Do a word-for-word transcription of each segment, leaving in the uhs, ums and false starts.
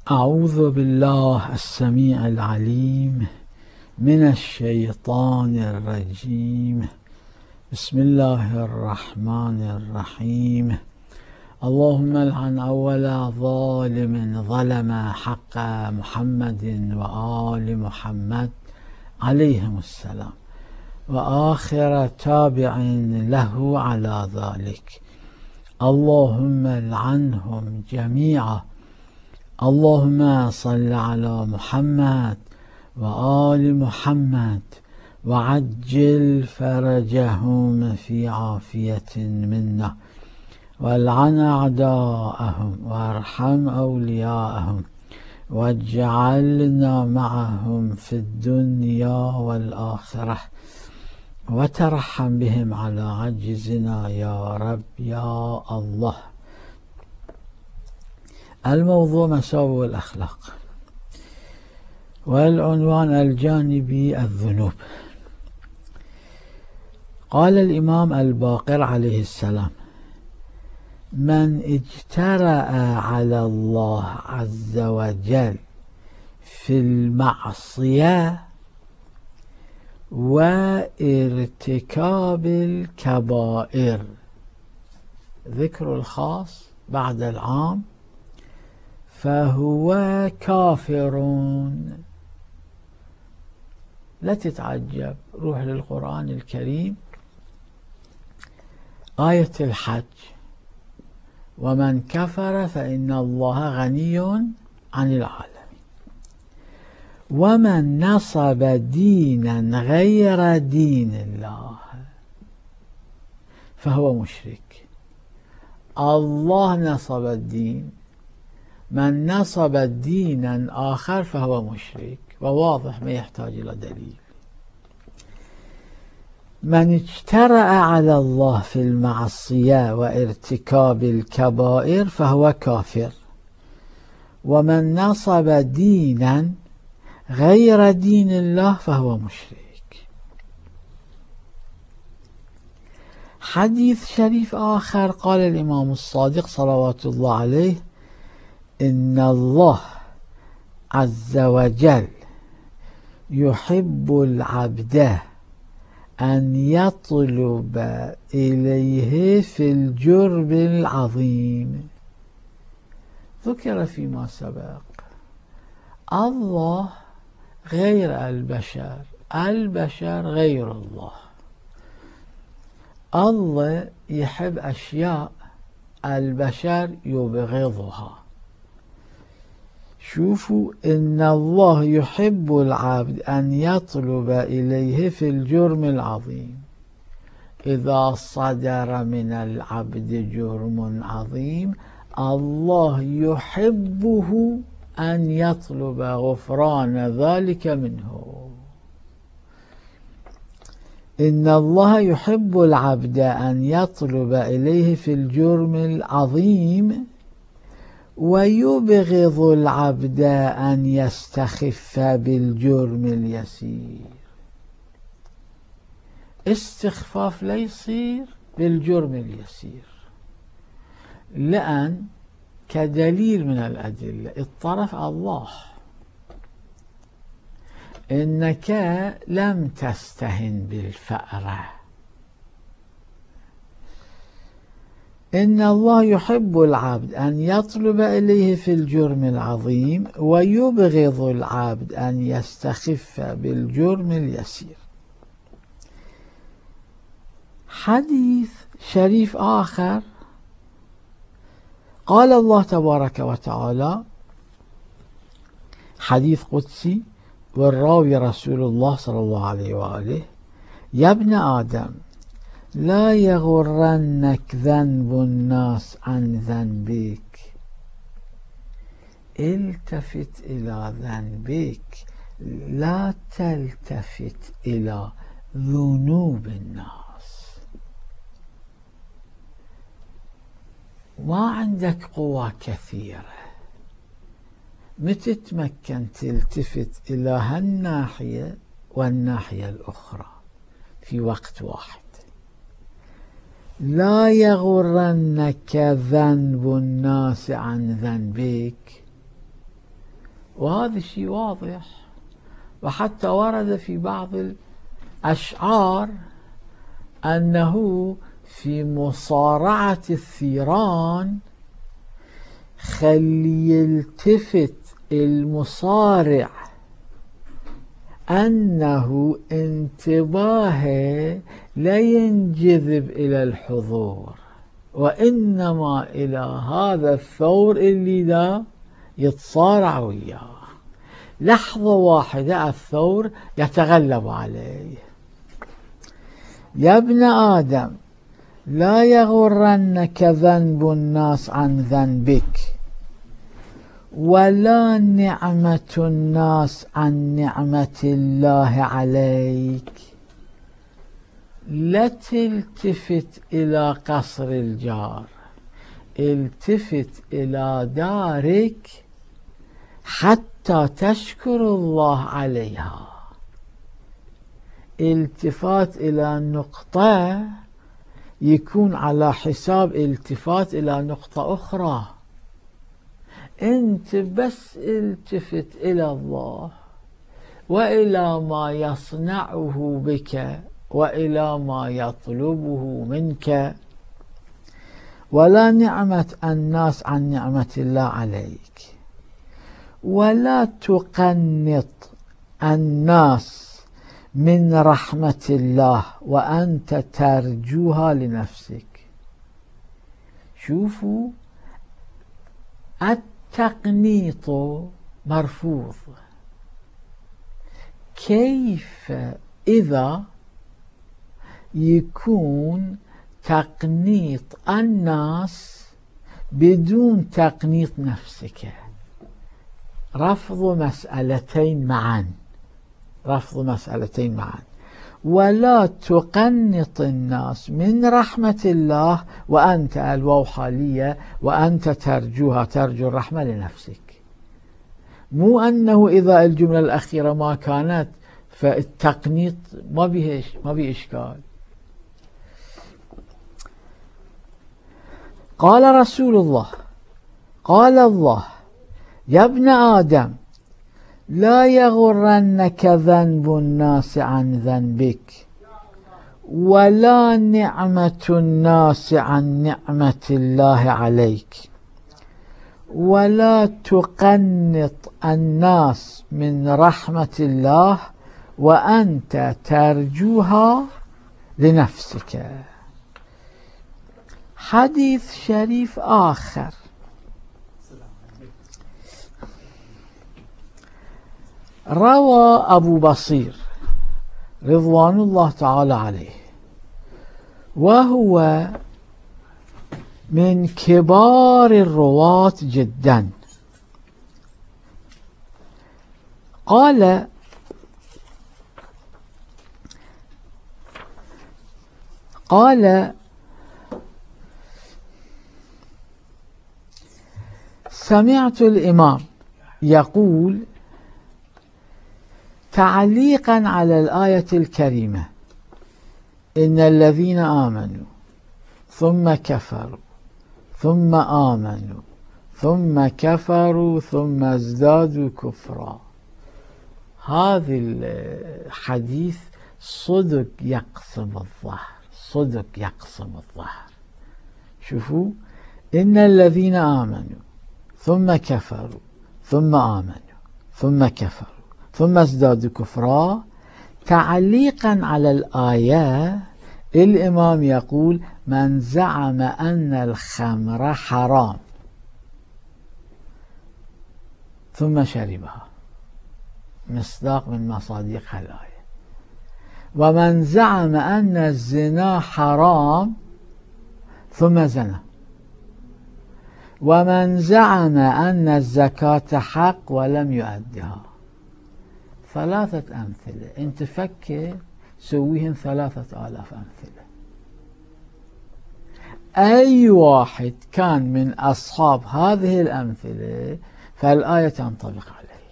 أعوذ بالله السميع العليم من الشيطان الرجيم. بسم الله الرحمن الرحيم. اللهم لعن أول ظالم ظلم حق محمد وآل محمد عليهم السلام، وآخر تابع له على ذلك. اللهم لعنهم جميعا. اللهم صل على محمد وآل محمد وعجل فرجهم في عافية منا، والعن أعداءهم وارحم أولياءهم، واجعلنا معهم في الدنيا والآخرة، وترحم بهم على عجزنا يا رب يا الله. الموضوع مساوئ الأخلاق، والعنوان الجانبي الذنوب. قال الإمام الباقر عليه السلام: من اجترأ على الله عز وجل في المعصية وارتكاب الكبائر، ذكر الخاص بعد العام، فهو كافر. لا تتعجب، روح للقرآن الكريم، آية الحج: ومن كفر فإن الله غني عن العالمين. ومن نصب دينا غير دين الله فهو مشرك. الله نصب الدين، من نصب دينا آخر فهو مشرك، وواضح ما يحتاج إلى دليل. من اجترأ على الله في المعصية وارتكاب الكبائر فهو كافر. ومن نصب دينا غير دين الله فهو مشرك. حديث شريف آخر، قال الإمام الصادق صلوات الله عليه: إن الله عز وجل يحب العبد أن يطلب إليه في الجرم العظيم. ذكر فيما سبق الله غير البشر، البشر غير الله. الله يحب أشياء البشر يبغضها. شوفوا: إن الله يحب العبد أن يطلب إليه في الجرم العظيم. إذا صدر من العبد جرم عظيم، الله يحبه أن يطلب غفران ذلك منه. إن الله يحب العبد أن يطلب إليه في الجرم العظيم، ويبغض العبد أن يستخف بالجرم اليسير. استخفاف لا يصير بالجرم اليسير، لأن كدليل من الأدلة الطرف الله: إنك لم تستهن بالفأرة. إن الله يحب العبد أن يطلب إليه في الجرم العظيم، ويبغض العبد أن يستخف بالجرم اليسير. حديث شريف آخر، قال الله تبارك وتعالى، حديث قدسي والراوي رسول الله صلى الله عليه وآله: يا ابن آدم لا يغرنك ذنب الناس عن ذنبك، التفت إلى ذنبك، لا تلتفت إلى ذنوب الناس. ما عندك قوة كثيرة، متتمكن تلتفت إلى هالناحية والناحية الأخرى في وقت واحد. لا يغرنك ذنب الناس عن ذنبك، وهذا الشيء واضح، وحتى ورد في بعض الأشعار أنه في مصارعة الثيران خلي يلتفت المصارع أنه انتباهه لا ينجذب إلى الحضور، وإنما إلى هذا الثور اللي دا يتصارع وياه. لحظة واحدة الثور يتغلب عليه. يا ابن آدم لا يغرنك ذنب الناس عن ذنبك، ولا نعمة الناس عن نعمة الله عليك. لا تلتفت إلى قصر الجار، التفت إلى دارك حتى تشكر الله عليها. التفات إلى نقطة يكون على حساب التفات إلى نقطة أخرى. أنت بس التفت إلى الله وإلى ما يصنعه بك وإلى ما يطلبه منك. ولا نعمة الناس عن نعمة الله عليك، ولا تقنط الناس من رحمة الله وأنت ترجوها لنفسك. شوفوا، التقنيط مرفوض. كيف إذا يكون تقنيط الناس بدون تقنيط نفسك؟ رفض مسألتين معا، رفض مسألتين معا. ولا تقنط الناس من رحمة الله وأنت الواو حالية وأنت ترجوها، ترجو الرحمة لنفسك. مو أنه إذا الجملة الأخيرة ما كانت فالتقنيط ما به ما به إشكال. قال رسول الله، قال الله: يا ابن آدم لا يغرنك ذنب الناس عن ذنبك، ولا نعمة الناس عن نعمة الله عليك، ولا تقنط الناس من رحمة الله وأنت ترجوها لنفسك. حديث شريف آخر روى أبو بصير رضوان الله تعالى عليه، وهو من كبار الرواة جدا. قال: قال سمعت الإمام يقول تعليقا على الآية الكريمة: إن الذين آمنوا ثم كفروا ثم آمنوا ثم كفروا ثم ازدادوا كفرا. هذا الحديث صدق يقسم الظهر، صدق يقسم الظهر. شوفوا: إن الذين آمنوا ثم كفروا ثم آمنوا ثم كفروا ثم ازدادوا كفرا. تعليقا على الآية الإمام يقول: من زعم أن الخمر حرام ثم شربها، مصداق من مصادق الآية. ومن زعم أن الزنا حرام ثم زنى. ومن زعم أن الزكاة حق ولم يؤدها. ثلاثة أمثلة، انت فكر سويهم ثلاثة آلاف أمثلة. أي واحد كان من أصحاب هذه الأمثلة فالآية تنطبق عليه.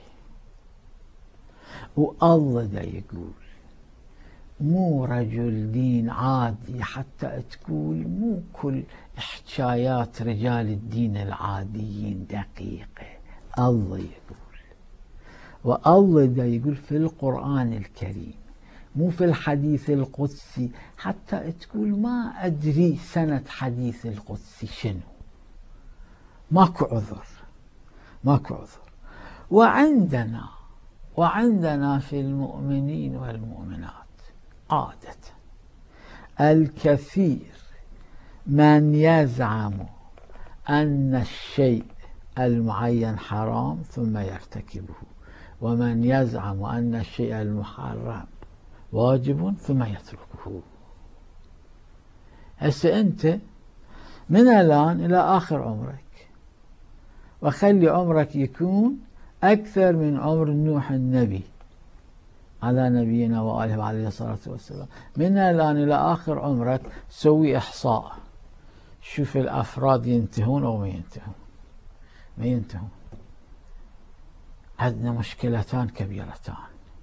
والله دا يقول مو رجل دين عادي حتى تقول مو كل حكايات رجال الدين العاديين دقيقة. الله يقول والله دا يقول في القرآن الكريم مو في الحديث القدسي، حتى تقول ما أدري سنة حديث القدسي شنو، ماكو عذر، ماكو عذر. وعندنا وعندنا في المؤمنين والمؤمنات عادة الكثير من يزعم أن الشيء المعين حرام ثم يرتكبه، ومن يزعم أن الشيء المحرم واجب ثم يتركه. هسه أنت من الآن إلى آخر عمرك، وخلي عمرك يكون أكثر من عمر نوح النبي على نبينا وآله عليه الصلاة والسلام، من الآن إلى آخر عمرك سوي إحصاء، شوف الأفراد ينتهون أو ما ينتهون، ما ينتهون. عندنا مشكلتان كبيرتان،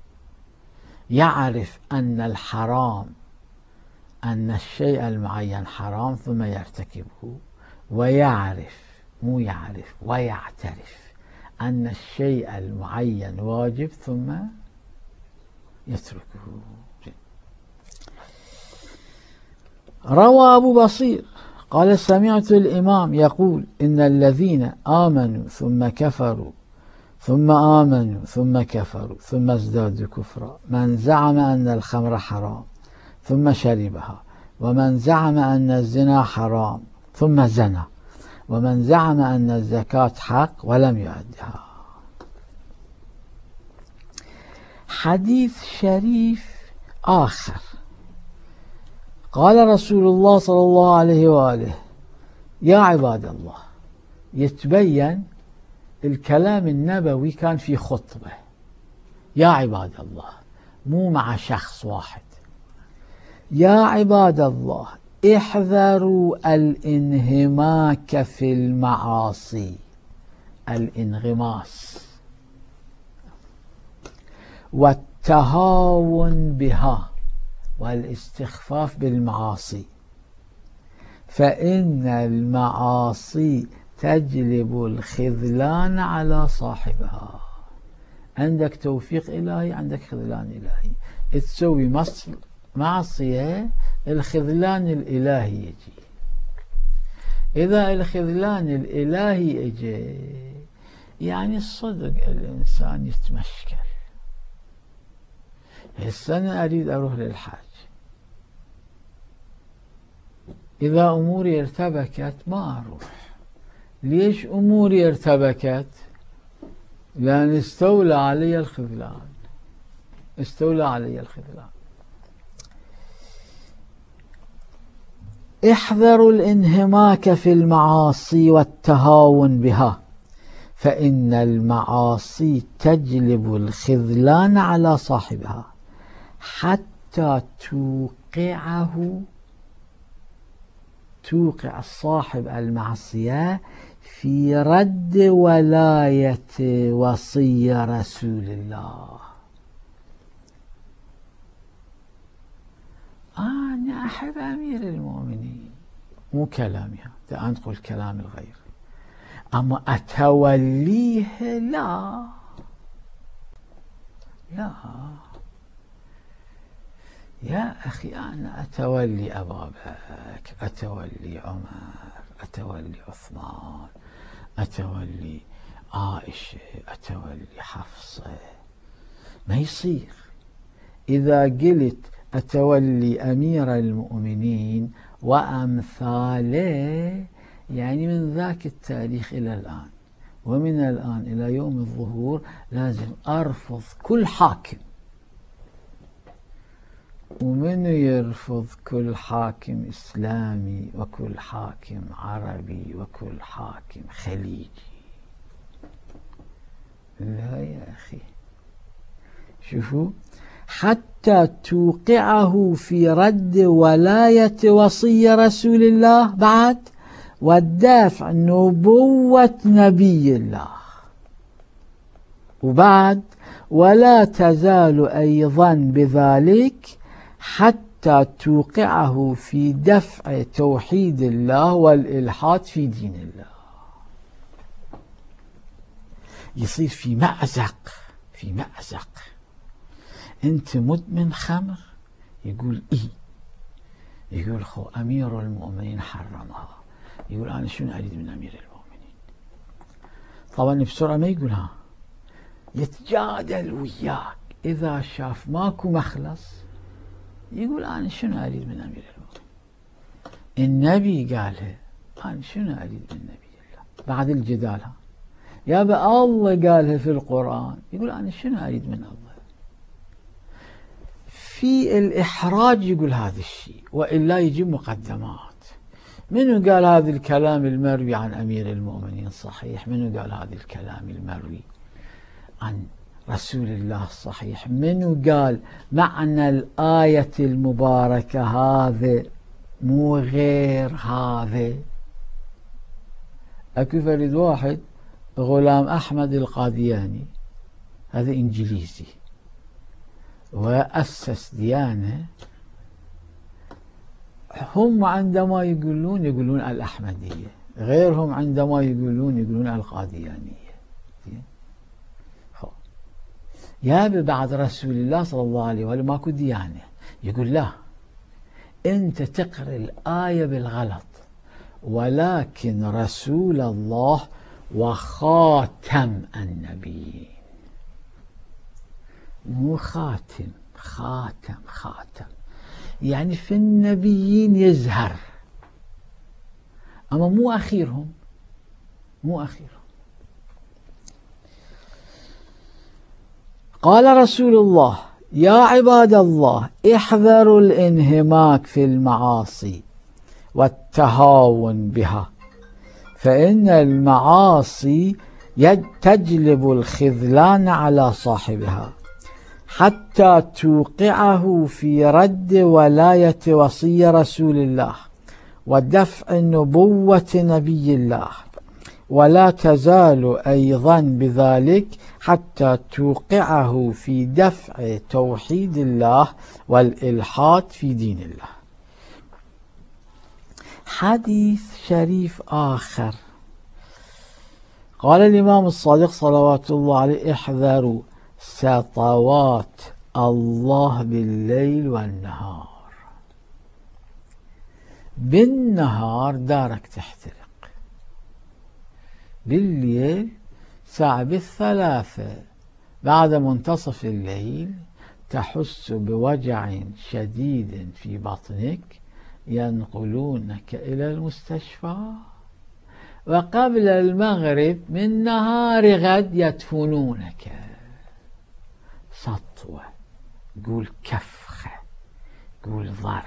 يعرف أن الحرام، أن الشيء المعين حرام ثم يرتكبه، ويعرف مو يعرف ويعترف أن الشيء المعين واجب ثم يتركه. روى أبو بصير قال سمعت الإمام يقول إن الذين آمنوا ثم كفروا ثم آمنوا ثم كفروا ثم ازدادوا كفرا، من زعم أن الخمر حرام ثم شربها، ومن زعم أن الزنا حرام ثم زنى، ومن زعم أن الزكاة حق ولم يؤدها. حديث شريف آخر قال رسول الله صلى الله عليه وآله: يا عباد الله، يتبين الكلام النبوي كان في خطبة، يا عباد الله، مو مع شخص واحد. يا عباد الله احذروا الانهماك في المعاصي، الانغماس، والتهاون بها والاستخفاف بالمعاصي، فإن المعاصي تجلب الخذلان على صاحبها. عندك توفيق إلهي، عندك خذلان إلهي، تسوي معصية الخذلان الإلهي يجي. إذا الخذلان الإلهي يجي يعني الصدق الإنسان يتمشكل. السنة أريد أروح للحج، إذا أموري ارتبكت ما أروح. ليش أموري ارتبكت؟ لأن استولى علي الخذلان، استولى علي الخذلان. احذروا الانهماك في المعاصي والتهاون بها، فإن المعاصي تجلب الخذلان على صاحبها حتى توقعه توقع الصاحب المعصية في رد ولاية وصي رسول الله. أنا أحب أمير المؤمنين، مو كلامي هذا، أنقل كلام الغير، أما أتوليه لا لا يا أخي، أنا أتولي أبا بكر، أتولي عمر، أتولي عثمان، أتولي عائشة، أتولي حفصة. ما يصير. إذا قلت أتولي أمير المؤمنين وأمثاله، يعني من ذاك التاريخ إلى الآن، ومن الآن إلى يوم الظهور لازم أرفض كل حاكم. ومن يرفض كل حاكم إسلامي وكل حاكم عربي وكل حاكم خليجي؟ لا يا أخي. شوفوا، حتى توقعه في رد ولاية وصي رسول الله بعد، والدافع نبوة نبي الله، وبعد ولا تزال أيضا بذلك حتى توقعه في دفع توحيد الله والإلحاد في دين الله. يصير في مأزق، في مأزق. أنت مدمن خمر؟ يقول إيه؟ يقول خو أمير المؤمنين حرمها. يقول أنا شنو أريد من أمير المؤمنين؟ طبعا بسرعة ما يقول ها، يتجادل وياك. إذا شاف ماكو مخلص يقول أنا شنو أريد من أمير المؤمنين؟ النبي قالها، أنا شنو أريد من نبي الله؟ بعد الجدال ها، يا الله قالها في القرآن، يقول أنا شنو أريد من الله؟ في الإحراج يقول هذا الشيء، وإلا يجي مقدمات. منو قال هذا الكلام المروي عن أمير المؤمنين صحيح؟ منو قال هذا الكلام المروي عن رسول الله صحيح؟ منو قال معنى الآية المباركة هذا مو غير هذا؟ أكو فريد واحد غلام أحمد القادياني، هذا إنجليزي وأسس ديانة. هم عندما يقولون يقولون الأحمدية، غيرهم عندما يقولون يقولون القاديانية. يا بعد رسول الله صلى الله عليه وآله ماكو ديانة. يقول لا، أنت تقرأ الآية بالغلط، ولكن رسول الله وخاتم النبيين، مو خاتم، خاتم خاتم يعني في النبيين يزهر، أما مو أخيرهم، مو أخيرهم. قال رسول الله: يا عباد الله، احذروا الانهماك في المعاصي والتهاون بها، فإن المعاصي تجلب الخذلان على صاحبها حتى توقعه في رد ولاية وصي رسول الله ودفع نبوة نبي الله، ولا تزال أيضا بذلك حتى توقعه في دفع توحيد الله والإلحاد في دين الله. حديث شريف آخر قال الإمام الصادق صلوات الله عليه: احذروا سطوات الله بالليل والنهار. بالنهار دارك تحترق، بالليل ساعة بالثلاثة بعد منتصف الليل تحس بوجع شديد في بطنك، ينقلونك إلى المستشفى، وقبل المغرب من نهار غد يدفنونك. سطوة، قول كفخة، قول ضربة.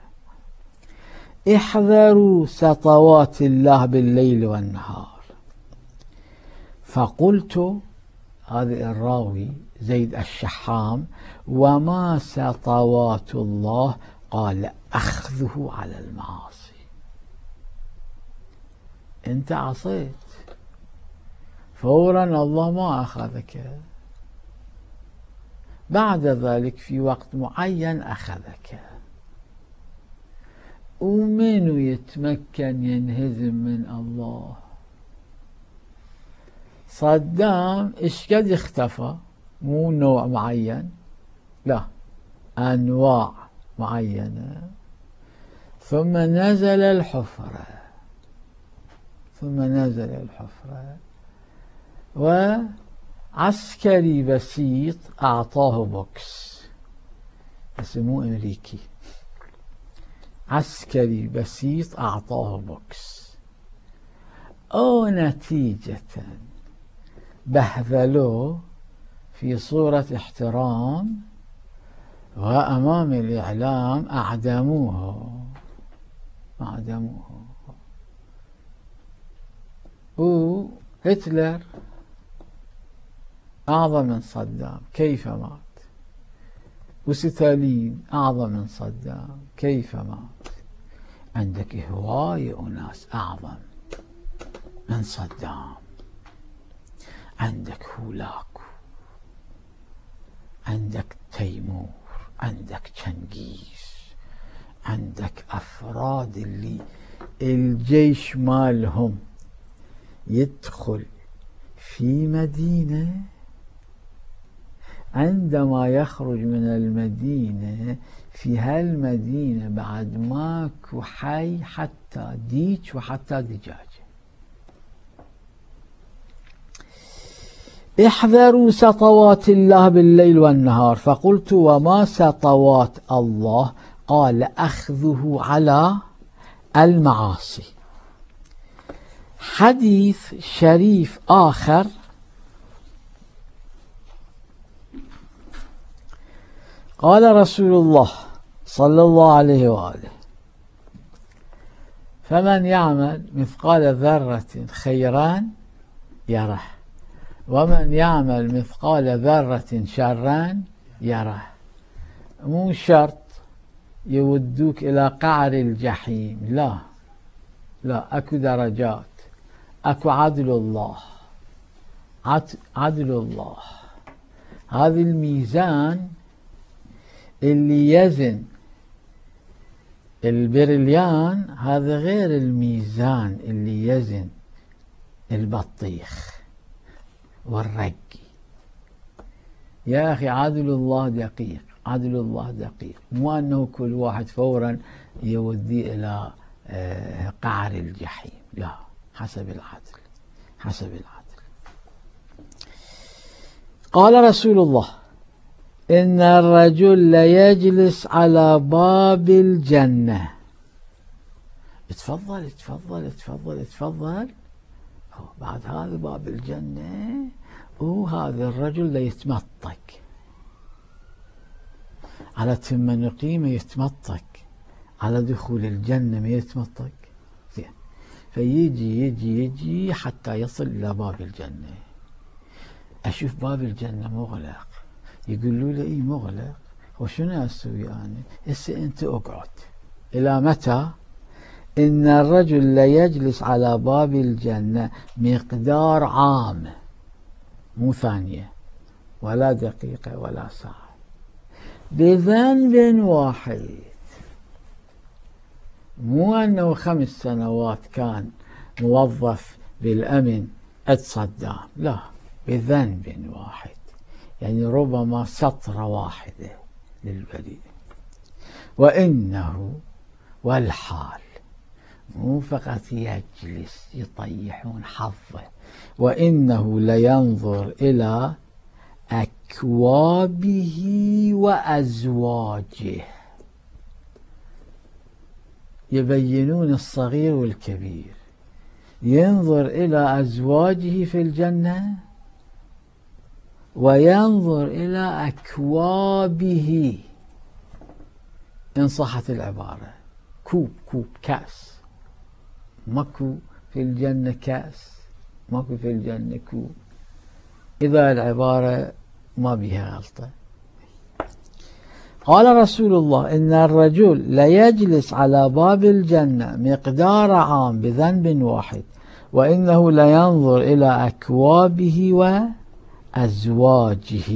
احذروا سطوات الله بالليل والنهار. فقلت، هذا الراوي زيد الشحام: وما سطوات الله؟ قال: أخذه على المعاصي. أنت عصيت، فورا الله ما أخذك، بعد ذلك في وقت معين أخذك. ومن يتمكن ينهزم من الله؟ صدام إيش قد اختفى؟ مو نوع معين، لا، أنواع معينة. ثم نزل الحفرة، ثم نزل الحفرة، وعسكري بسيط أعطاه بوكس، بس مو أمريكي، عسكري بسيط أعطاه بوكس، أو نتيجة بهذلوه في صورة احترام، وأمام الإعلام أعدموه، أعدموه. وهتلر أعظم من صدام، كيف مات؟ وستالين أعظم من صدام، كيف مات؟ عندك هواية أناس أعظم من صدام، عندك هولاكو، عندك تيمور، عندك تشنغيز، عندك أفراد اللي الجيش مالهم يدخل في مدينة عندما يخرج من المدينة، في هالمدينة بعد ماكو حي حتى ديك وحتى دجاجة. احذروا سطوات الله بالليل والنهار. فقلت وما سطوات الله؟ قال أخذه على المعاصي. حديث شريف آخر قال رسول الله صلى الله عليه وآله: فمن يعمل مثقال ذرة خيرا يره، ومن يعمل مثقال ذرة شرا يره. مو شرط يودوك إلى قعر الجحيم، لا لا، أكو درجات، أكو عدل الله، عدل الله. هذا الميزان اللي يزن البرليان هذا غير الميزان اللي يزن البطيخ والرقي. يا أخي عدل الله دقيق، عدل الله دقيق، مو أنه كل واحد فورا يودي إلى قعر الجحيم، لا، حسب العدل، حسب العدل. قال رسول الله: إن الرجل ليجلس على باب الجنة. تفضل تفضل تفضل تفضل. بعد هذا باب الجنة، وهذا الرجل ليتمطق على تم نقيمة، يتمطق على دخول الجنة، ما يتمطق زين. فيجي يجي يجي حتى يصل إلى باب الجنة. أشوف باب الجنة مغلق، يقولوا له إيه مغلق؟ وشنو أسوي أنا؟ هسه أنت أقعد. إلى متى؟ إن الرجل ليجلس على باب الجنة مقدار عام، مو ثانية ولا دقيقة ولا ساعة، بذنب واحد. مو أنه خمس سنوات كان موظف بالأمن عند صدام، لا، بذنب واحد، يعني ربما سطرة واحدة للبريء. وإنه والحال، مو فقط يجلس يطيحون حظه، وإنه لينظر إلى أكوابه وأزواجه، يبينون الصغير والكبير. ينظر إلى أزواجه في الجنة، وينظر إلى أكوابه، إن صحت العبارة، كوب كوب كأس. ماكو في الجنة كأس، ماكو في الجنة كوب، إذا العبارة ما بها غلطة. قال رسول الله: إن الرجل ليجلس على باب الجنة مقدار عام بذنب واحد، وإنه لينظر إلى أكوابه وأزواجه.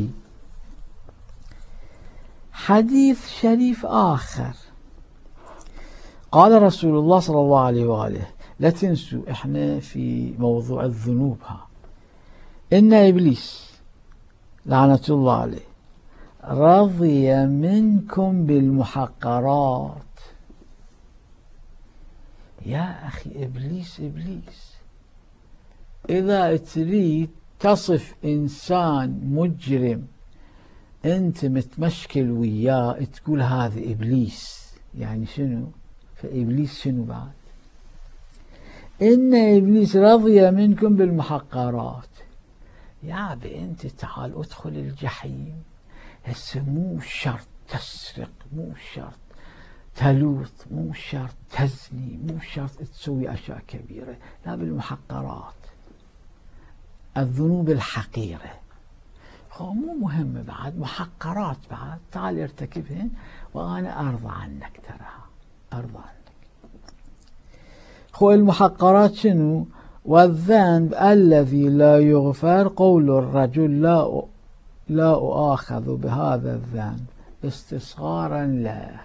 حديث شريف آخر قال رسول الله صلى الله عليه وآله: لا تنسوا إحنا في موضوع الذنوب ها. إن إبليس لعنة الله عليه رضي منكم بالمحقرات. يا أخي إبليس إبليس، إذا تريد تصف إنسان مجرم أنت متمشكل وياه تقول هذا إبليس، يعني شنو؟ فإبليس شنو بعد؟ إن إبليس رضي منكم بالمحقرات. يا أبي أنت تعال ادخل الجحيم، هسه مو شرط تسرق، مو شرط تلوث، مو شرط تزني، مو شرط تسوي أشياء كبيرة، لا، بالمحقرات، الذنوب الحقيرة. هو مو مهم بعد، محقرات بعد، تعال ارتكبهن وأنا أرضى عنك، تراها أرضى عنك. هو المحقرات شنو؟ والذنب الذي لا يغفر قول الرجل لا لا أؤاخذ بهذا الذنب استصغارا له.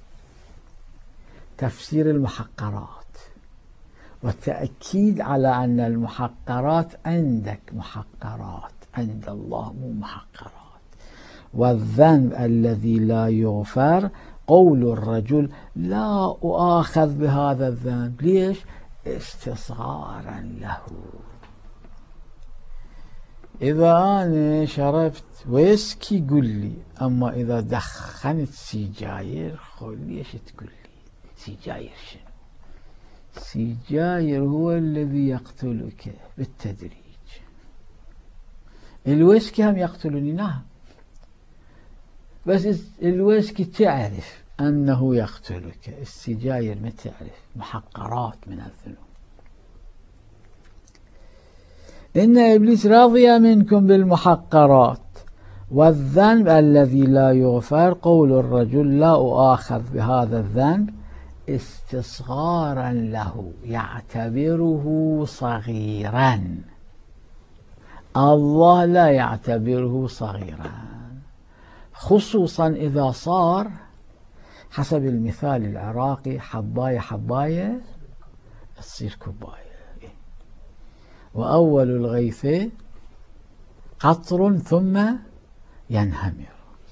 تفسير المحقرات والتأكيد على أن المحقرات عندك محقرات، عند الله مو محقرات. والذنب الذي لا يغفر قول الرجل لا أؤاخذ بهذا الذنب. ليش؟ استصغارا له. إذا أنا شربت ويسكي قل لي، أما إذا دخنت سيجاير خل ليش تقول لي سيجاير؟ شنو سيجاير؟ هو الذي يقتلك بالتدريج. الويسكي هم يقتلني نعم، بس الويسكي تعرف أنه يقتلك، السجاير ما تعرف، محقرات من الذنوب. إن إبليس راضي منكم بالمحقرات والذنب الذي لا يغفر قول الرجل لا أؤاخذ بهذا الذنب استصغارا له، يعتبره صغيرا. الله لا يعتبره صغيرا، خصوصا إذا صار حسب المثال العراقي حباية حباية تصير كوباية، وأول الغيث قطر ثم ينهمر.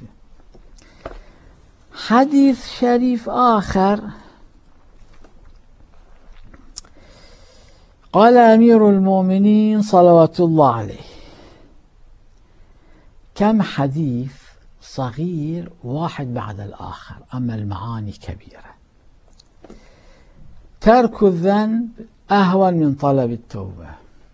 حديث شريف آخر قال أمير المؤمنين صلوات الله عليه: كم حديث صغير واحد بعد الآخر أما المعاني كبيرة. ترك الذنب أهون من طلب التوبة.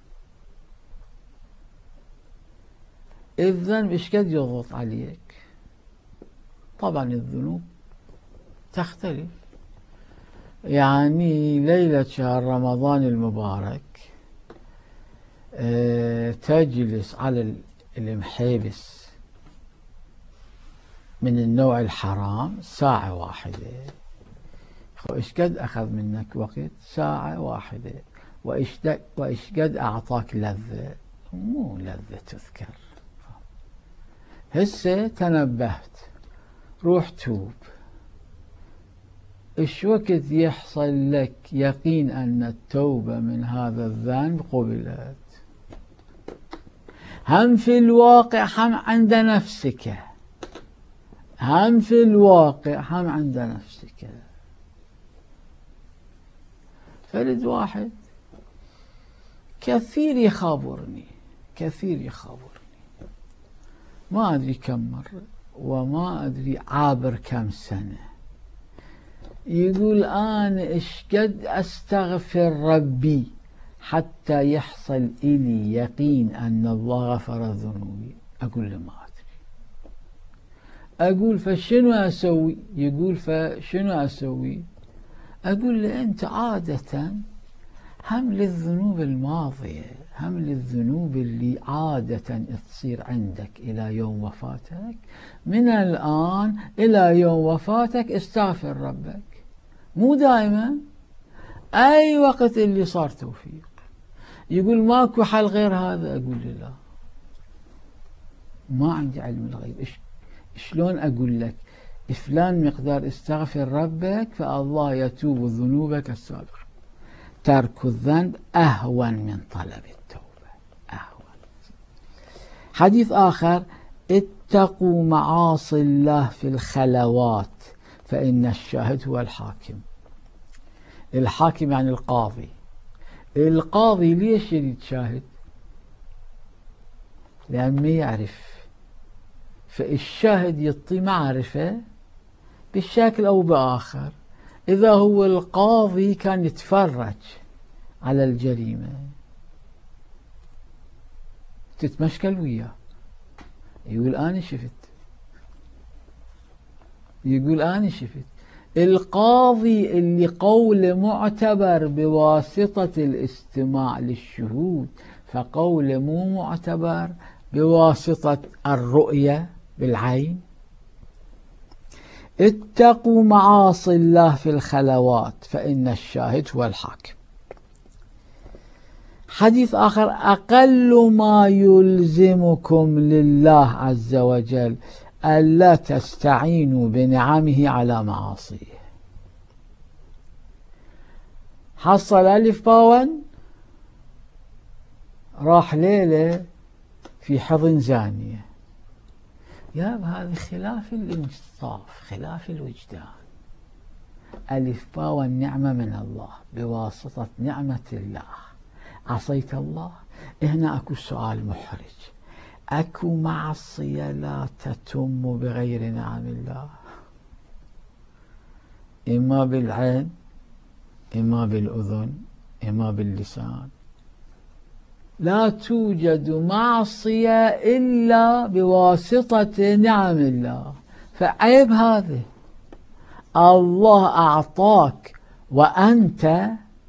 الذنب إيش قد يضغط عليك؟ طبعا الذنوب تختلف. يعني ليلة شهر رمضان المبارك أه تجلس على المحيبس من النوع الحرام ساعة واحدة، إيش قد أخذ منك وقت؟ ساعة واحدة. وإيش وإيش قد أعطاك لذة؟ مو لذة تذكر. هسه تنبهت، روح توب. إيش وقت يحصل لك يقين أن التوبة من هذا الذنب قبلت؟ هم في الواقع هم عند نفسك، هم في الواقع هم عند نفسك. فرد واحد كثير يخابرني كثير يخابرني ما أدري كم مرة وما أدري عابر كم سنة، يقول أنا إيش قد أستغفر ربي حتى يحصل إلي يقين أن الله غفر ذنوبي. أقول له ما أدري. أقول فشنو أسوي؟ يقول فشنو أسوي؟ أقول له أنت عادة هم للذنوب الماضية، هم للذنوب اللي عادة تصير عندك إلى يوم وفاتك، من الآن إلى يوم وفاتك استغفر ربك. مو دائما، أي وقت اللي صار توفيق. يقول ماكو حل غير هذا. أقول له لا، ما عندي علم الغيب. إيش شلون أقول لك فلان مقدار استغفر ربك فالله يتوب ذنوبك السابقة. ترك الذنب أهون من طلب التوبة، أهون. حديث آخر: اتقوا معاصي الله في الخلوات فإن الشاهد هو الحاكم. الحاكم يعني القاضي. القاضي ليش يريد شاهد؟ لأن ما يعرف، فالشاهد يعطي معرفة بشكل أو بآخر. إذا هو القاضي كان يتفرج على الجريمة تتمشكل وياه، يقول أنا شفت، يقول أنا شفت. القاضي اللي قوله معتبر بواسطة الاستماع للشهود، فقوله مو معتبر بواسطة الرؤية بالعين. اتقوا معاصي الله في الخلوات فإن الشاهد هو الحاكم. حديث آخر: أقل ما يلزمكم لله عز وجل ألا تستعينوا بنعمه على معاصيه. حصل ألف باون، راح ليلة في حضن زانية، يا هذه خلاف الإنصاف، خلاف الوجدان. ألف باء والنعمة من الله بواسطة نعمة الله، عصيت الله. هنا أكو سؤال محرج، أكو معصية لا تتم بغير نعم الله؟ إما بالعين، إما بالأذن، إما باللسان. لا توجد معصية إلا بواسطة نعم الله، فعيب هذه. الله أعطاك وأنت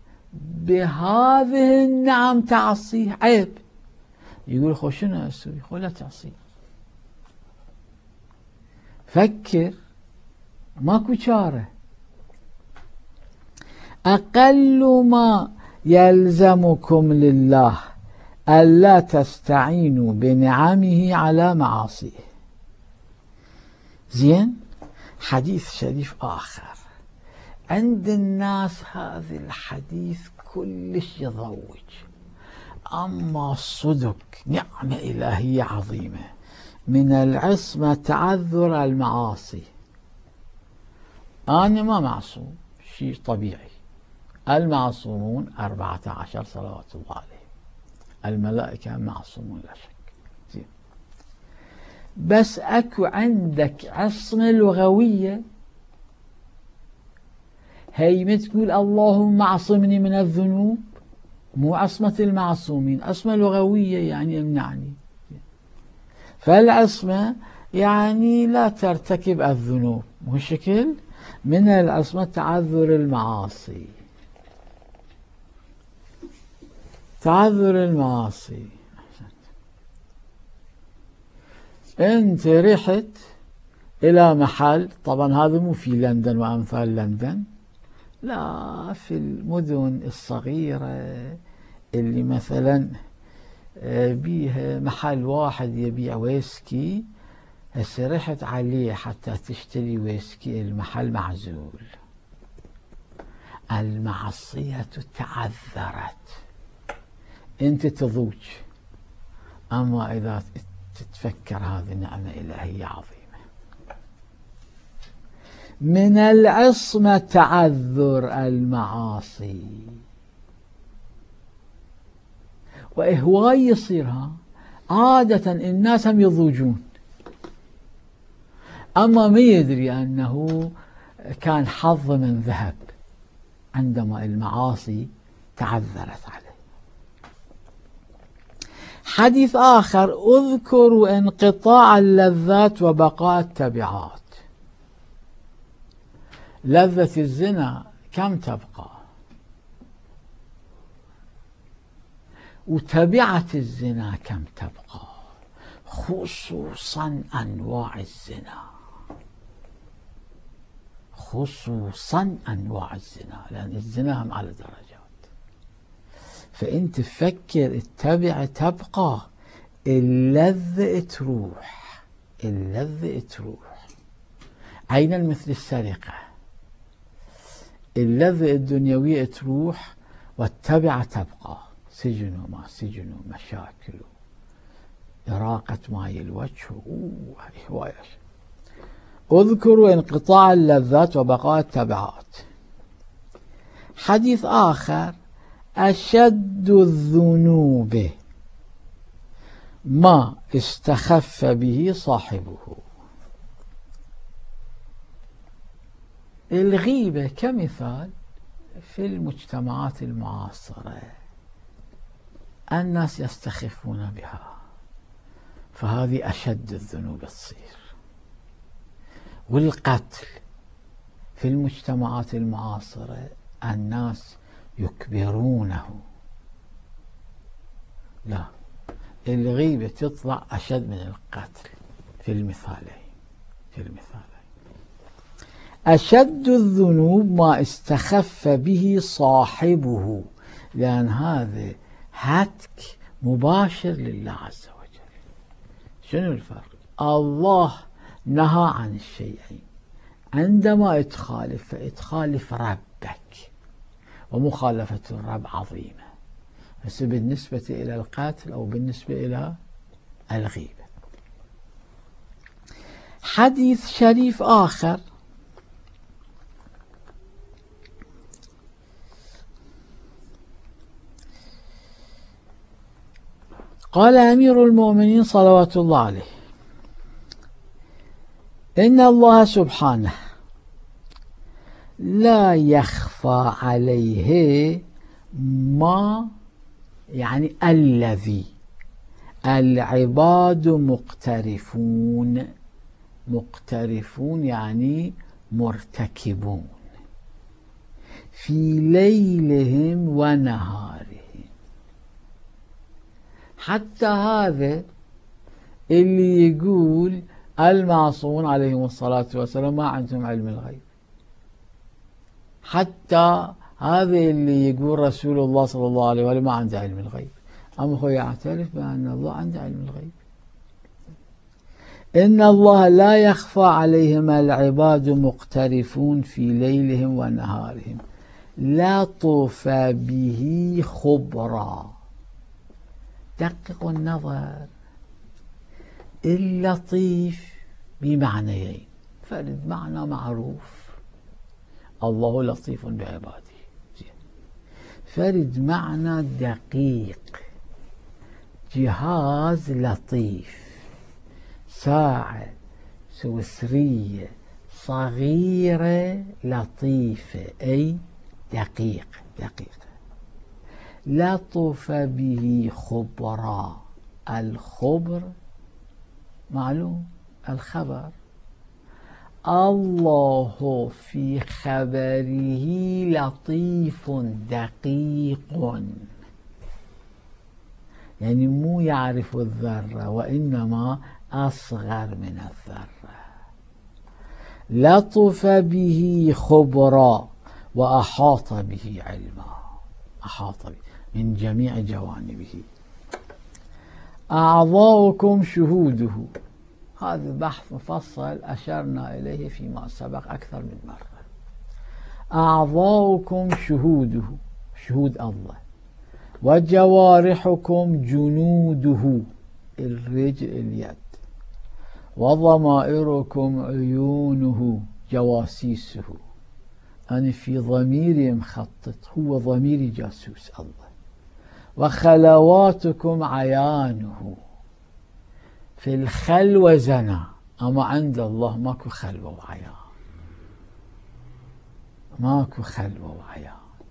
بهذه النعم تعصيه، عيب. يقول خو شنو أسوي؟ خو لا تعصيه، فكر، ماكو چارة. أقل ما يلزمكم لله ألا تستعينوا بنعمه على معاصيه. زين، حديث شريف آخر عند الناس هذا الحديث كلش يضوج، أما الصدق نعمة إلهية عظيمة. من العصمة تعذر المعاصي. أنا ما معصوم، شيء طبيعي. المعصومون أربعة عشر صلوات الله عليه، الملائكة معصومون لا شك. زين، بس أكو عندك عصمة لغوية، هي ما تقول اللهم اعصمني من الذنوب، مو عصمة المعصومين، عصمة لغوية يعني امنعني. فالعصمة يعني لا ترتكب الذنوب، مو شكل من العصمة تعذر المعاصي. تعذر المعاصي. انت رحت الى محل، طبعا هذا مو في لندن وامثال لندن، لا، في المدن الصغيرة اللي مثلا بيها محل واحد يبيع ويسكي، هسه رحت عليه حتى تشتري ويسكي، المحل معزول، المعصية تعذرت، انت تضوج. اما اذا تتفكر هذه نعمة إلهية عظيمة. من العصمة تعذر المعاصي. وهواي يصيرها عادة الناس هم يضوجون، أما ما يدري أنه كان حظ من ذهب عندما المعاصي تعذرت عليه. حديث آخر، اذكروا انقطاع اللذات وبقاء التبعات. لذة الزنا كم تبقى؟ وتبعة الزنا كم تبقى؟ خصوصا أنواع الزنا، خصوصا أنواع الزنا، لأن الزنا هم على درجات. فأنت تفكر التبعة تبقى، اللذة تروح، اللذة تروح. عينا مثل السرقة، اللذة الدنيوية تروح والتبعة تبقى، سجن وما سجن، مشاكل، إراقة ماء الوجه، هواية. اذكروا انقطاع اللذات وبقاء التبعات. حديث آخر، أشد الذنوب ما استخف به صاحبه. الغيبة كمثال في المجتمعات المعاصرة الناس يستخفون بها، فهذه أشد الذنوب تصير. والقتل في المجتمعات المعاصرة الناس يكبرونه، لا، الغيبة تطلع أشد من القتل في المثالين، في المثالين. أشد الذنوب ما استخف به صاحبه، لأن هذا هتك مباشر لله عز وجل. شنو الفرق؟ الله نهى عن الشيئين، عندما تخالف فاتخالف ربك، ومخالفة الرب عظيمة، بس بالنسبة إلى القتل أو بالنسبة إلى الغيبة. حديث شريف آخر قال أمير المؤمنين صلوات الله عليه: إن الله سبحانه لا يخفى عليه ما، يعني الذي، العباد مقترفون، مقترفون يعني مرتكبون، في ليلهم ونهارهم. حتى هذا اللي يقول المعصومون عليهم الصلاة والسلام ما عندهم علم الغيب، حتى هذا اللي يقول رسول الله صلى الله عليه وآله ما عنده علم الغيب، أما هو يعترف بأن الله عنده علم الغيب. إن الله لا يخفى عليهم العباد مقترفون في ليلهم ونهارهم، لطف به خبرا. دققوا النظر، اللطيف بمعنيين، فرد معنى معروف الله لطيف بعباده، فرد معنى دقيق، جهاز لطيف، ساعة سويسرية صغيرة لطيفة، أي دقيق دقيقة. لطف به خبرا، الخبر معلوم الخبر، الله في خبره لطيف دقيق، يعني مو يعرف الذرة وإنما أصغر من الذرة. لطف به خبرا وأحاط به علما، أحاط به من جميع جوانبه. أعضاؤكم شهوده، هذا بحث مفصل أشرنا إليه فيما سبق أكثر من مرة. أعضاؤكم شهوده، شهود الله، وجوارحكم جنوده، الرجل اليد، وضمائركم عيونه جواسيسه. أنا في ضميري مخطط، هو ضميري جاسوس الله. وخلواتكم عيانه، في الخلوة زنا، أما عند الله ماكو خلوة وعيان، ماكو خلوة وعيان.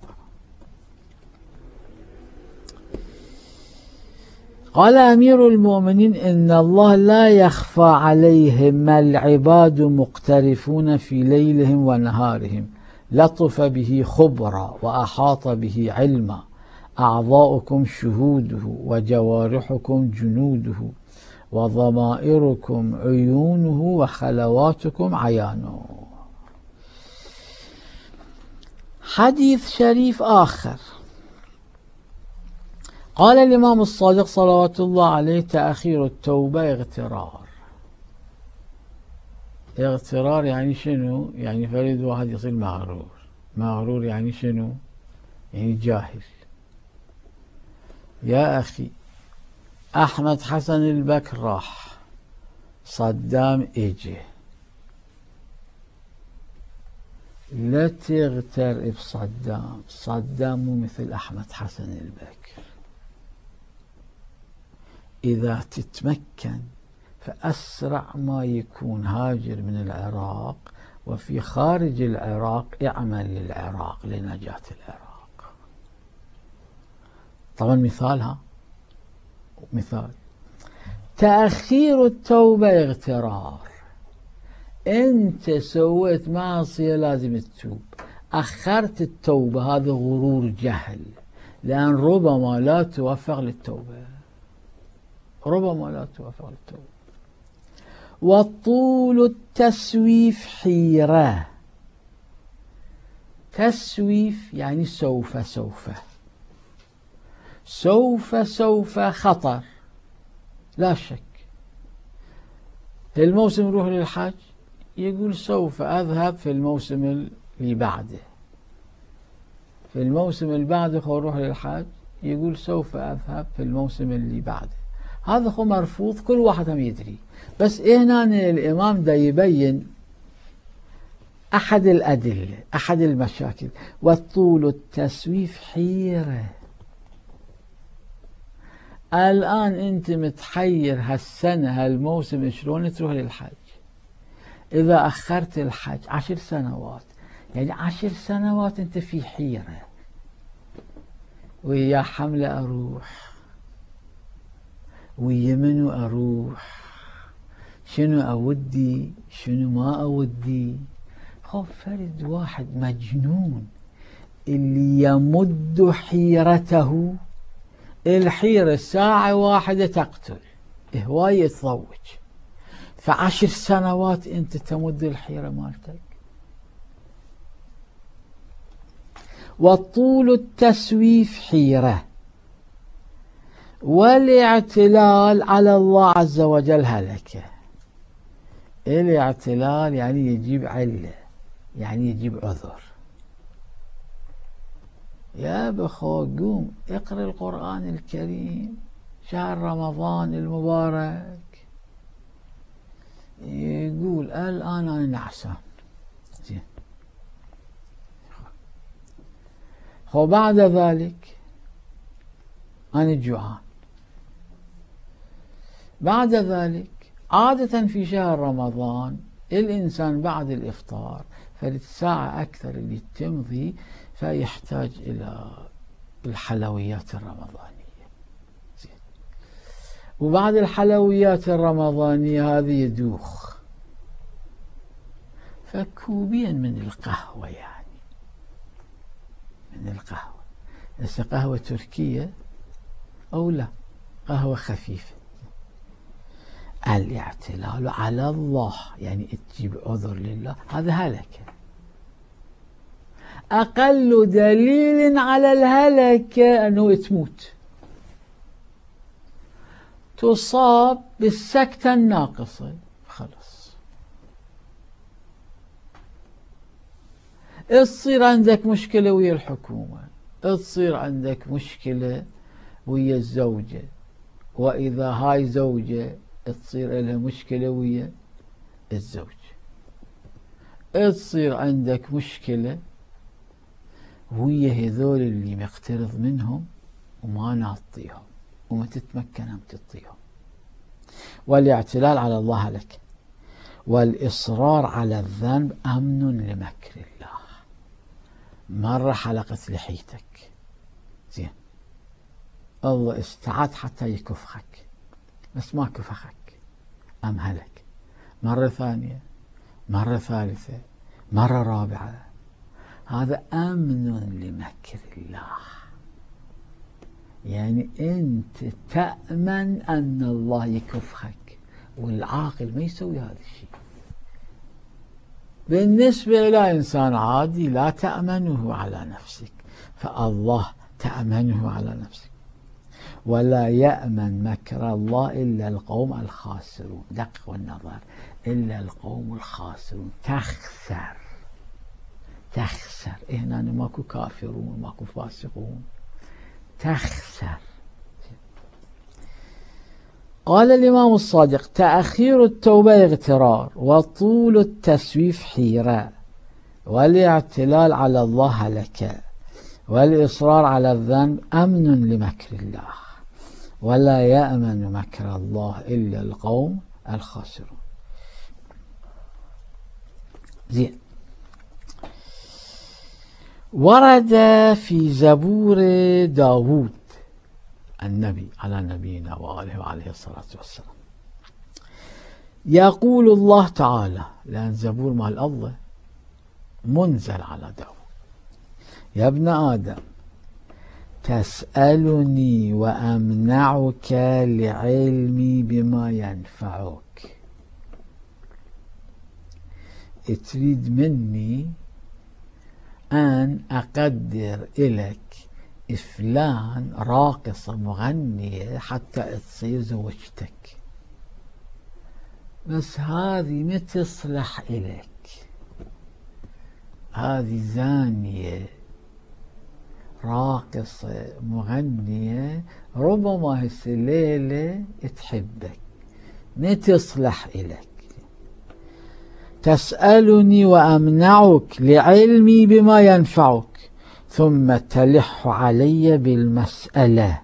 قال أمير المؤمنين: إن الله لا يخفى عليه ما العباد مقترفون في ليلهم ونهارهم، لطف به خبرا وأحاط به علما. أعضاؤكم شهوده، وجوارحكم جنوده، وضمائركم عيونه، وخلواتكم عيانه. حديث شريف آخر قال الإمام الصادق صلوات الله عليه: تأخير التوبة اغترار. اغترار يعني شنو؟ يعني فريد واحد يصير مغرور. مغرور يعني شنو؟ يعني جاهل. يا أخي، أحمد حسن البكر راح، صدام إجي، لا تغتر بصدام، صدام مو مثل أحمد حسن البكر. إذا تتمكن فأسرع ما يكون هاجر من العراق، وفي خارج العراق اعمل للعراق لنجاة العراق. طبعا مثالها مثال تأخير التوبة اغترار. انت سويت معصية لازم تتوب، أخرت التوبة، هذا غرور جهل، لأن ربما لا توفق للتوبة، ربما لا توفق للتوبة. وطول التسويف حيرة. تسويف يعني سوف سوف سوف سوف خطر لا شك. في الموسم نروح للحج، يقول سوف أذهب في الموسم اللي بعده. في الموسم اللي بعده نروح للحج، يقول سوف أذهب في الموسم اللي بعده. هذا هو مرفوض، كل واحد هم يدري. بس هنا الإمام دا يبين أحد الأدلة، أحد المشاكل. والطول التسويف حيرة. الآن أنت متحير هالسنة هالموسم شلون تروح للحج. إذا أخرت الحج عشر سنوات، يعني عشر سنوات أنت في حيرة، ويا حملة أروح، ويا منو أروح، شنو أودي شنو ما أودي. خب فرد واحد مجنون اللي يمد حيرته، الحيرة ساعة واحدة تقتل، هواية تضوج، فعشر سنوات أنت تمد الحيرة مالتك. والطول التسويف حيرة، والاعتلال على الله عز وجل هلكة. الاعتلال يعني يجيب علة، يعني يجيب عذر. يا بخو قوم اقرأ القرآن الكريم، شهر رمضان المبارك. يقول الآن أنا نعسان، زين، وبعد ذلك أنا جوعان. بعد ذلك عادة في شهر رمضان الإنسان بعد الإفطار فالساعة أكثر اللي تمضي فيحتاج إلى الحلويات الرمضانية، زين. وبعد الحلويات الرمضانية هذه يدوخ، فكوبين من القهوة، يعني من القهوة، بس قهوة تركية أو لا قهوة خفيفة. الاعتلال على الله يعني تجيب عذر لله، هذا هلكة. أقل دليل على الهلكة أنه تموت، تصاب بالسكتة الناقصة، خلص تصير عندك مشكلة ويا الحكومة، تصير عندك مشكلة ويا الزوجة، وإذا هاي زوجة تصير لها مشكلة ويا الزوج، تصير عندك مشكلة ويا هذول اللي مقترض منهم وما نعطيهم وما تتمكن هم تعطيهم. والاعتلال على الله لك، والإصرار على الذنب أمن لمكر الله. مرة حلقت لحيتك، زين، الله استعد حتى يكفخك، بس ما كفخك، أمهلك. مرة ثانية، مرة ثالثة، مرة رابعة، هذا أمن لمكر الله. يعني أنت تأمن أن الله يكفخك، والعاقل ما يسوي هذا الشيء. بالنسبة إلى إنسان عادي لا تأمنه على نفسك، فالله تأمنه على نفسك. ولا يأمن مكر الله إلا القوم الخاسرون، دقق النظر، إلا القوم الخاسرون، تخسر تخسر. هنا ماكو كافرون ماكو فاسقون، تخسر. قال الإمام الصادق: تأخير التوبة اغترار، وطول التسويف حيرة، والاعتلال على الله هلكة، والإصرار على الذنب أمن لمكر الله، ولا يأمن مكر الله إلا القوم الخاسرون. زين. ورد في زبور داود النبي على نبينا وآله وعليه الصلاة والسلام، يقول الله تعالى، لأن زبور مال الله منزل على داود: يا ابن آدم تسألني وأمنعك لعلمي بما ينفعك. تريد مني أن أقدر إلك فلان راقصة مغنية حتى تصير زوجتك، بس هذه ما تصلح إليك، هذه زانية راقصة مغنية ربما هسه ليلة تحبك ما تصلح إليك، تسألني وأمنعك لعلمي بما ينفعك ثم تلح علي بالمسألة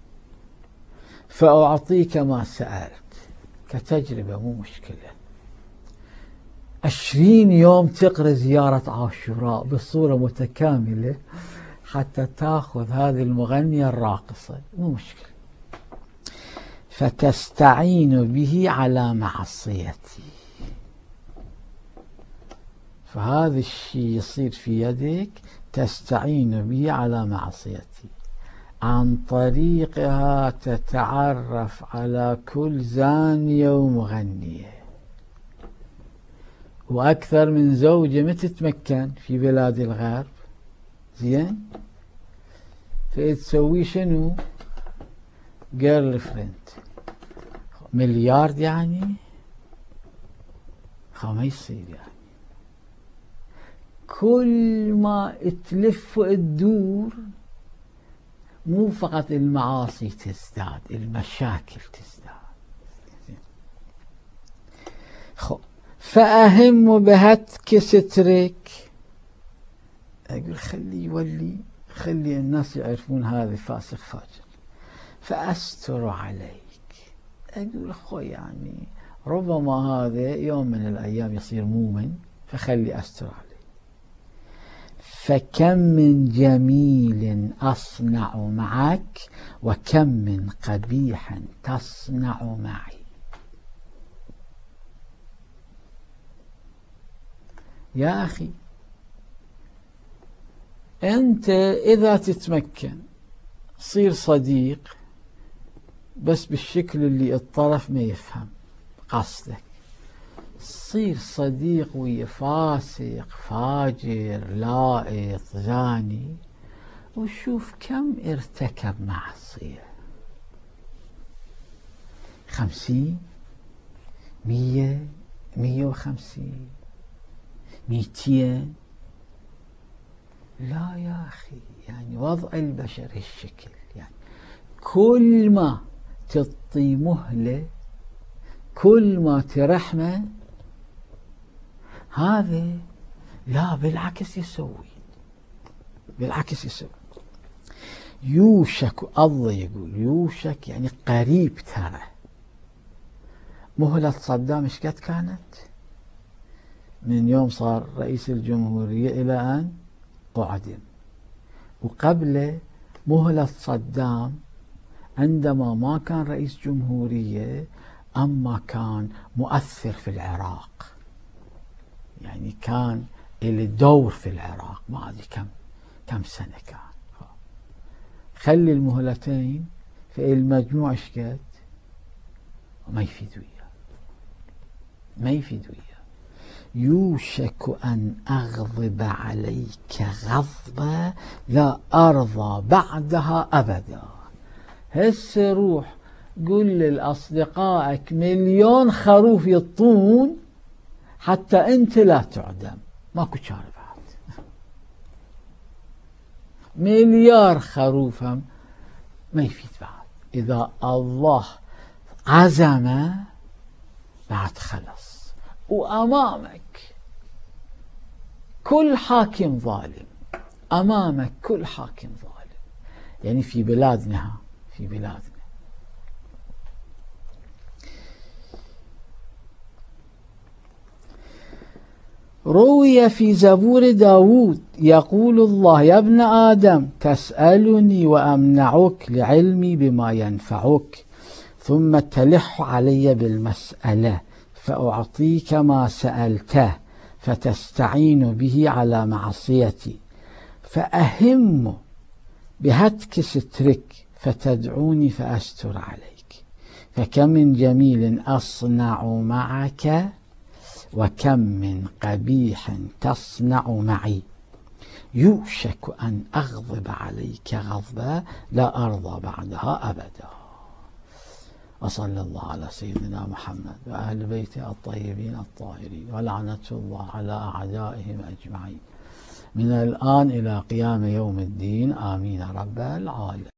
فأعطيك ما سألت. كتجربة مو مشكلة. عشرين يوم تقرأ زيارة عاشوراء بصورة متكاملة حتى تأخذ هذه المغنية الراقصة، مو مشكلة. فتستعين به على معصيتي، فهذا الشيء يصير في يدك تستعين به على معصيتي. عن طريقها تتعرف على كل زانية ومغنية، وأكثر من زوجة ما تتمكن في بلاد الغرب، زين، فتسوي شنو؟ جيرل فريند. مليارد يعني خا ما يصير يعني. كل ما تلف وتدور مو فقط المعاصي تزداد، المشاكل تزداد. خب فأهم بهتك سترك، أقول خلي يولي، خلي الناس يعرفون هذا فاسق فاجر، فأستر عليك. أقول خوي يعني ربما هذا يوم من الأيام يصير مؤمن، فخلي أستر عليه. فكم من جميل أصنع معك وكم من قبيح تصنع معي. يا أخي أنت إذا تتمكن صير صديق بس بالشكل اللي الطرف ما يفهم قصدك، صير صديق ويا فاسق فاجر لائط زاني وشوف كم ارتكب معصية، خمسين، مية، مية وخمسين، ميتين. لا يا أخي، يعني وضع البشر هالشكل، يعني كل ما تعطي مهلة كل ما ترحمه، هذا لا بالعكس يسوي، بالعكس يسوي. يوشك، الله يقول يوشك يعني قريب، ترى مهلة صدام ايش قد كانت؟ من يوم صار رئيس الجمهورية إلى أن قعدم. وقبل مهلة صدام عندما ما كان رئيس جمهورية أما كان مؤثر في العراق، يعني كان له دور في العراق، ما أدري كم كم سنة كان. خلي المهلتين في المجموع ايش قد؟ ما يفيد وياه، ما يفيد وياه. يوشك أن أغضب عليك غضبة لا أرضى بعدها أبدا. هسه روح قل لأصدقائك مليون خروف يطون حتى أنت لا تعدم، ماكو شارع بعد. مليار خروف هم ما يفيد بعد. إذا الله عزم بعد خلص. وأمامك كل حاكم ظالم، أمامك كل حاكم ظالم، يعني في بلادنا، في بلادنا روي في زبور داود يقول الله: يا ابن آدم تسألني وأمنعك لعلمي بما ينفعك ثم تلح علي بالمسألة فأعطيك ما سألته فتستعين به على معصيتي، فأهم بهتك سترك فتدعوني فأستر عليك. فكم من جميل أصنع معك وكم من قبيح تصنع معي. يوشك أن أغضب عليك غضبا لا أرضى بعدها أبدا. وصلى الله على سيدنا محمد وأهل بيته الطيبين الطاهرين، ولعنة الله على أعدائهم أجمعين. من الآن إلى قيام يوم الدين، آمين رب العالمين.